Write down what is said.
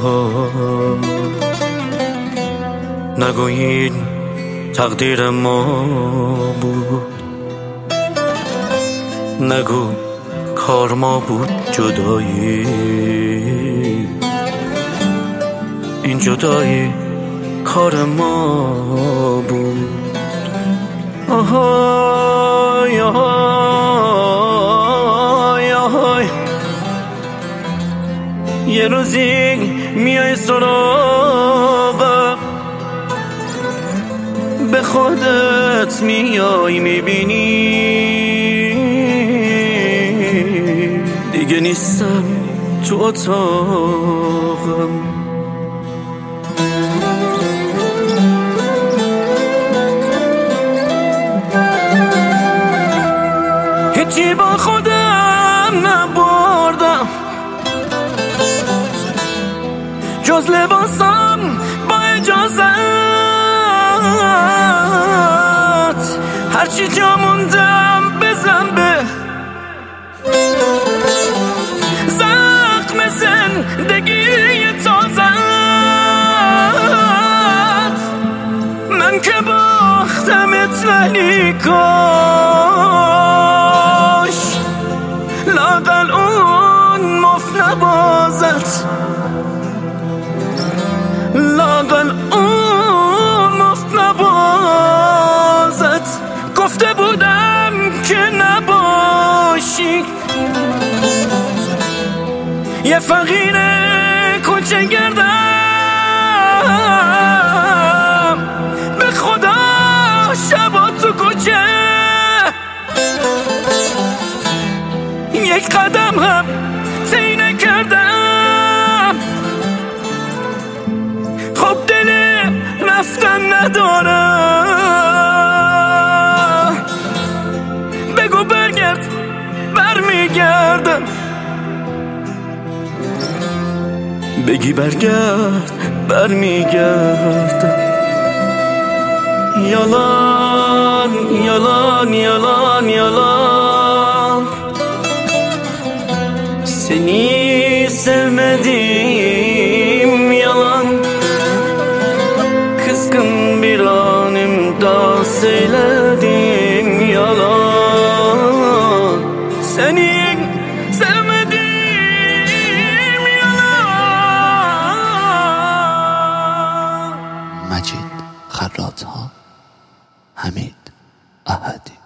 نگویید تقدیر ما بود، نگو کار ما بود جدایی. این جدایی کار ما بود. آهای آهای آهای، یه روزی میای سراغم، به خودت میای میبینی دیگه نیستم تو اتاقم. هیچی با خودم نبردم جز لباسم با اجازت، هرچی جا موندم بزن به زخم زندگی تازت. من که باختمت ولی کاش لااقل اون مفت نبازت، لااقل اون مفت نبازت. گفته بودم که نباشی یه فقیر کوچه گردم، به خدا شبا تو کوچه یک قدم هم طی نکردم. خب دل رفتن ندارم، بگو برگرد برمیگردم، بگی برگرد برمیگردم. yalan yalan yalan yalan, seni sevmedim yalan. Kızgın bir anımda söyledim yalan, seni sevmedim yalan. مجید خرات‌ها، حمید احدی.